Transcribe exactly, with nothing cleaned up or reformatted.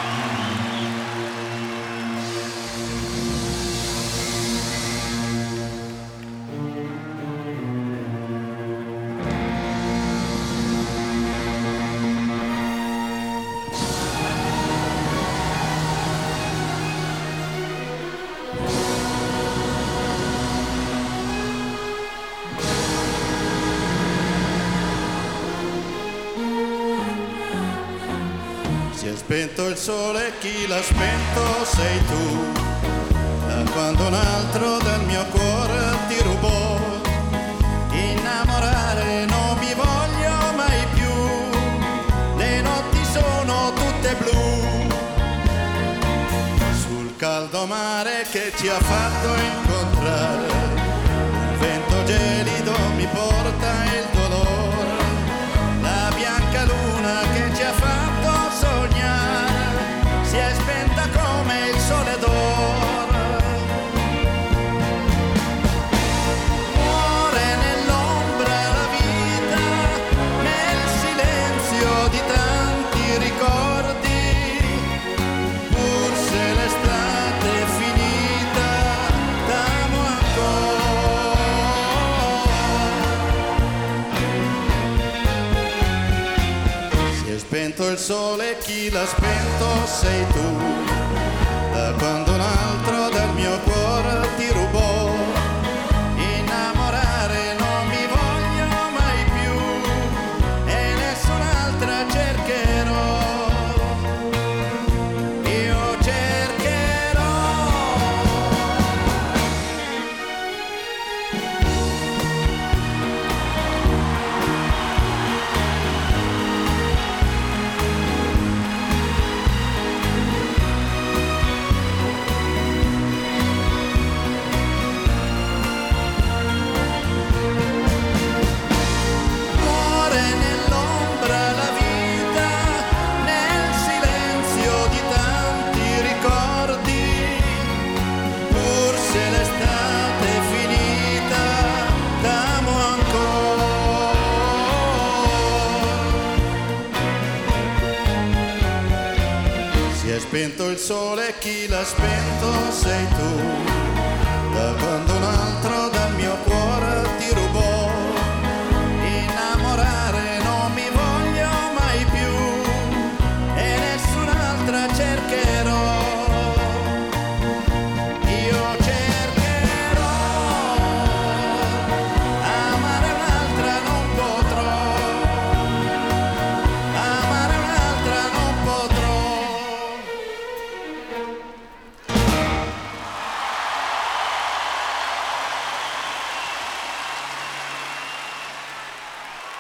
Si è spento il sole, chi l'ha spento sei tu, da quando un altro dal mio cuore ti rubò. Innamorare non mi voglio mai più, le notti sono tutte blu. Sul caldo mare che ci ha fatto incontrare, un vento gelido mi porta il dolore, la bianca luna che ci ha fatto sognare si è spenta come il sole d'oro. Muore nell'ombra la vita, nel silenzio di tanti ricordi, pur se l'estate è finita, t'amo ancora. Si è spento il sole, chi l'ha spento sei tu, da quando un altro dal mio cuore ti rubò. Innamorare non mi voglio mai più e nessun'altra cercherò, io cercherò. Muore nell'ombra la vita, nel silenzio di tanti ricordi, pur se l'estate è finita, t'amo ancora. Si è spento il sole, chi l'ha spento sei tu, da quando un altro dal mio cuore